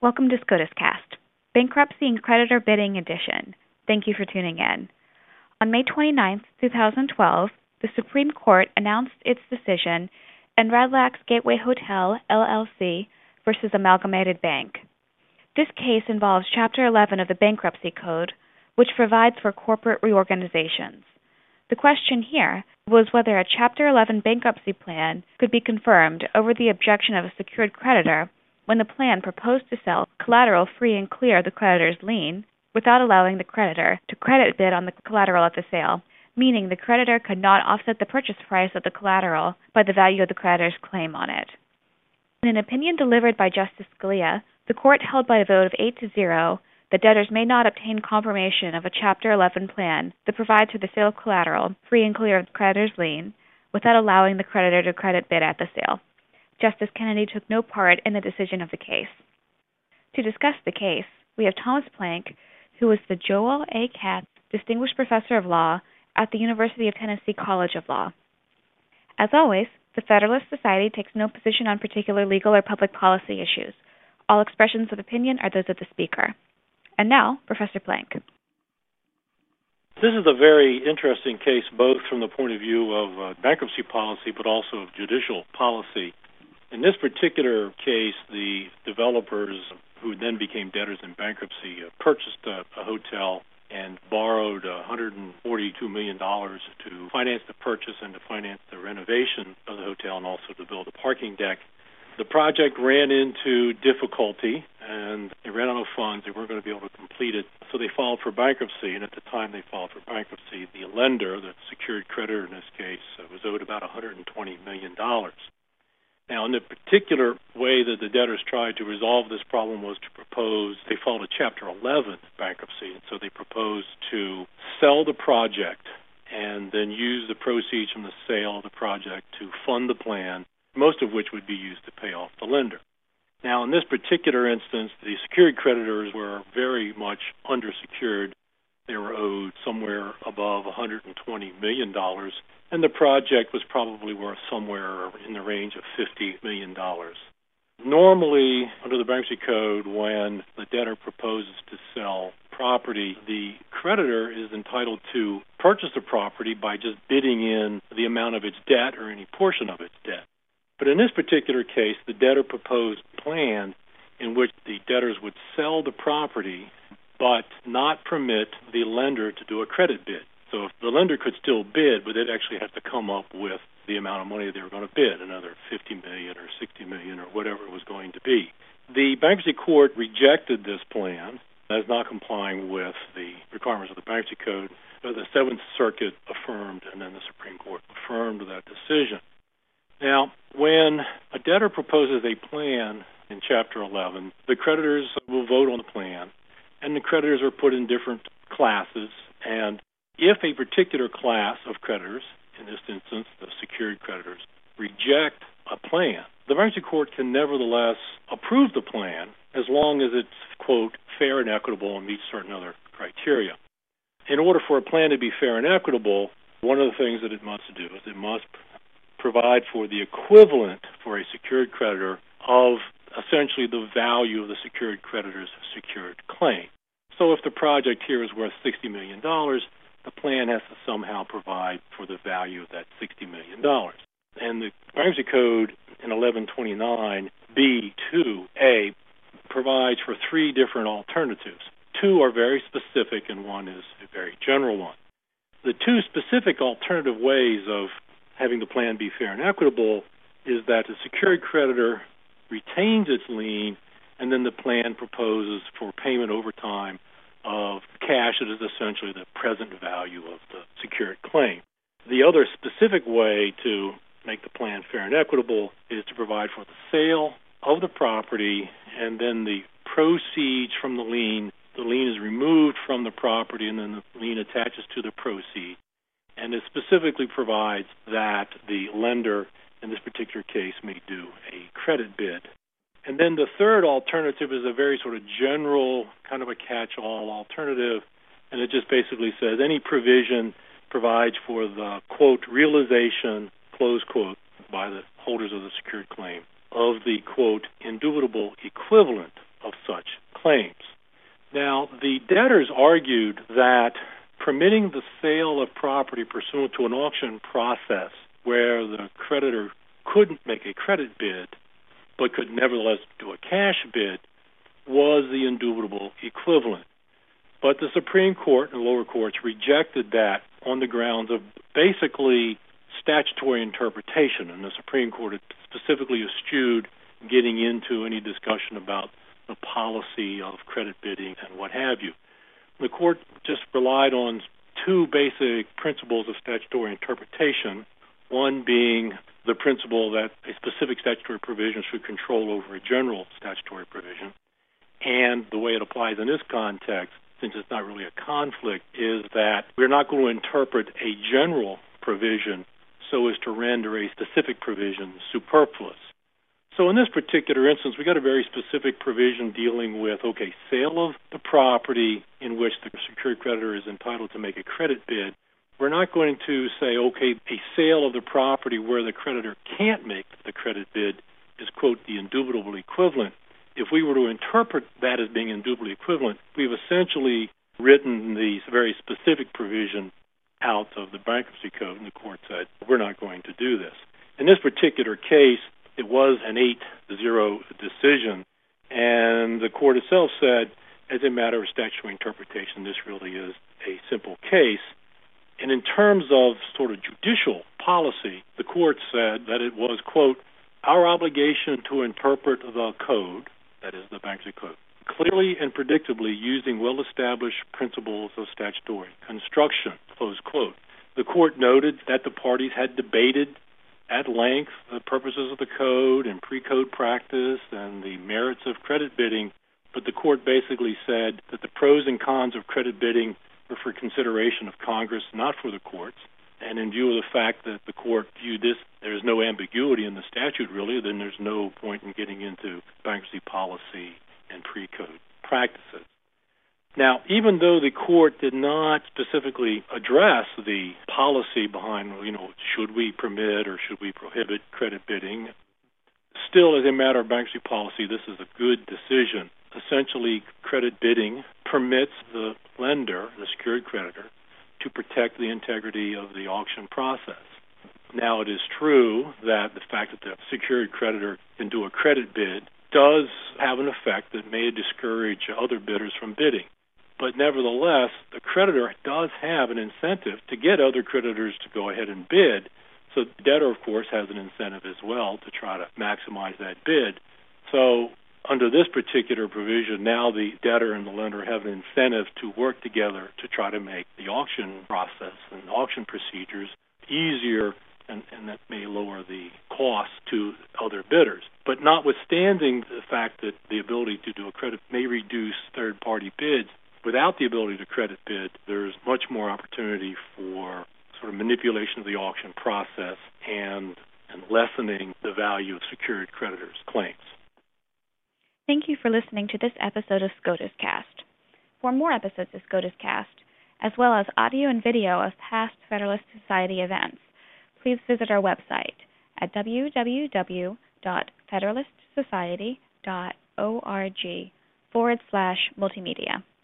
Welcome to SCOTUScast, Bankruptcy and Creditor Bidding Edition. Thank you for tuning in. On May 29, 2012, the Supreme Court announced its decision in Radlax Gateway Hotel, LLC versus Amalgamated Bank. This case involves Chapter 11 of the Bankruptcy Code, which provides for corporate reorganizations. The question here was whether a Chapter 11 bankruptcy plan could be confirmed over the objection of a secured creditor when the plan proposed to sell collateral free and clear of the creditor's lien without allowing the creditor to credit bid on the collateral at the sale, meaning the creditor could not offset the purchase price of the collateral by the value of the creditor's claim on it. In an opinion delivered by Justice Scalia, the court held by a vote of 8-0 that debtors may not obtain confirmation of a Chapter 11 plan that provides for the sale of collateral free and clear of the creditor's lien without allowing the creditor to credit bid at the sale. Justice Kennedy took no part in the decision of the case. To discuss the case, we have Thomas Plank, who is the Joel A. Katz Distinguished Professor of Law at the University of Tennessee College of Law. As always, the Federalist Society takes no position on particular legal or public policy issues. All expressions of opinion are those of the speaker. And now, Professor Plank. This is a very interesting case, both from the point of view of bankruptcy policy, but also of judicial policy. In this particular case, the developers, who then became debtors in bankruptcy, purchased a hotel and borrowed $142 million to finance the purchase and to finance the renovation of the hotel and also to build a parking deck. The project ran into difficulty, and they ran out of funds. They weren't going to be able to complete it, so they filed for bankruptcy. And at the time they filed for bankruptcy, the lender, the secured creditor in this case, was owed about $120 million. Now, in the particular way that the debtors tried to resolve this problem was to propose, they filed a Chapter 11 bankruptcy, and so they proposed to sell the project and then use the proceeds from the sale of the project to fund the plan, most of which would be used to pay off the lender. Now, in this particular instance, the secured creditors were very much undersecured. They were owed somewhere above $120 million, and the project was probably worth somewhere in the range of $50 million. Normally, under the Bankruptcy Code, when the debtor proposes to sell property, the creditor is entitled to purchase the property by just bidding in the amount of its debt or any portion of its debt. But in this particular case, the debtor proposed a plan in which the debtors would sell the property but not permit the lender to do a credit bid. So if the lender could still bid, but they'd actually have to come up with the amount of money they were going to bid, another $50 million or $60 million or whatever it was going to be. The Bankruptcy Court rejected this plan as not complying with the requirements of the Bankruptcy Code. The Seventh Circuit affirmed, and then the Supreme Court affirmed that decision. Now, when a debtor proposes a plan in Chapter 11, the creditors will vote on the plan, and the creditors are put in different classes, and if a particular class of creditors, in this instance the secured creditors, reject a plan, the Bankruptcy Court can nevertheless approve the plan as long as it's, quote, fair and equitable and meets certain other criteria. In order for a plan to be fair and equitable, one of the things that it must do is it must provide for the equivalent for a secured creditor of essentially the value of the secured creditor's secured claim. So if the project here is worth $60 million, the plan has to somehow provide for the value of that $60 million. And the Bankruptcy Code in 1129B2A provides for three different alternatives. Two are very specific and one is a very general one. The two specific alternative ways of having the plan be fair and equitable is that the secured creditor retains its lien and then the plan proposes for payment over time of cash that is essentially the present value of the secured claim. The other specific way to make the plan fair and equitable is to provide for the sale of the property and then the proceeds from the lien is removed from the property and then the lien attaches to the proceeds. And it specifically provides that the lender, in this particular case, may do a credit bid. And then the third alternative is a very sort of general, kind of a catch-all alternative, and it just basically says any provision provides for the, quote, realization, close quote, by the holders of the secured claim of the, quote, indubitable equivalent of such claims. Now, the debtors argued that permitting the sale of property pursuant to an auction process where the creditor couldn't make a credit bid but could nevertheless do a cash bid was the indubitable equivalent. But the Supreme Court and lower courts rejected that on the grounds of basically statutory interpretation, and the Supreme Court specifically eschewed getting into any discussion about the policy of credit bidding and what have you. The court just relied on two basic principles of statutory interpretation, one being the principle that a specific statutory provision should control over a general statutory provision, and the way it applies in this context, since it's not really a conflict, is that we're not going to interpret a general provision so as to render a specific provision superfluous. So in this particular instance, we got a very specific provision dealing with, sale of the property in which the secured creditor is entitled to make a credit bid. We're not going to say, a sale of the property where the creditor can't make the credit bid is, quote, the indubitable equivalent. If we were to interpret that as being indubitably equivalent, we've essentially written the very specific provision out of the bankruptcy code, and the court said, we're not going to do this. In this particular case, it was an 8-0 decision, and the court itself said, as a matter of statutory interpretation, this really is a simple case. And in terms of sort of judicial policy, the court said that it was, quote, our obligation to interpret the code, that is the bankruptcy code, clearly and predictably using well-established principles of statutory construction, close quote. The court noted that the parties had debated at length the purposes of the code and pre-code practice and the merits of credit bidding, but the court basically said that the pros and cons of credit bidding were for consideration of Congress, not for the courts. And in view of the fact that the court viewed this, there's no ambiguity in the statute really, then there's no point in getting into bankruptcy policy and pre-code practices. Now, even though the court did not specifically address the policy behind, should we permit or should we prohibit credit bidding, still as a matter of bankruptcy policy, this is a good decision. Essentially, credit bidding permits the lender, the secured creditor, to protect the integrity of the auction process. Now, it is true that the fact that the secured creditor can do a credit bid does have an effect that may discourage other bidders from bidding. But nevertheless, the creditor does have an incentive to get other creditors to go ahead and bid. So the debtor, of course, has an incentive as well to try to maximize that bid. So under this particular provision, now the debtor and the lender have an incentive to work together to try to make the auction process and auction procedures easier, and that may lower the cost to other bidders. But notwithstanding the fact that the ability to do a credit may reduce third-party bids, without the ability to credit bid, there's much more opportunity for sort of manipulation of the auction process and lessening the value of secured creditors' claims. Thank you for listening to this episode of SCOTUS Cast. For more episodes of SCOTUS Cast, as well as audio and video of past Federalist Society events, please visit our website at www.federalistsociety.org/multimedia.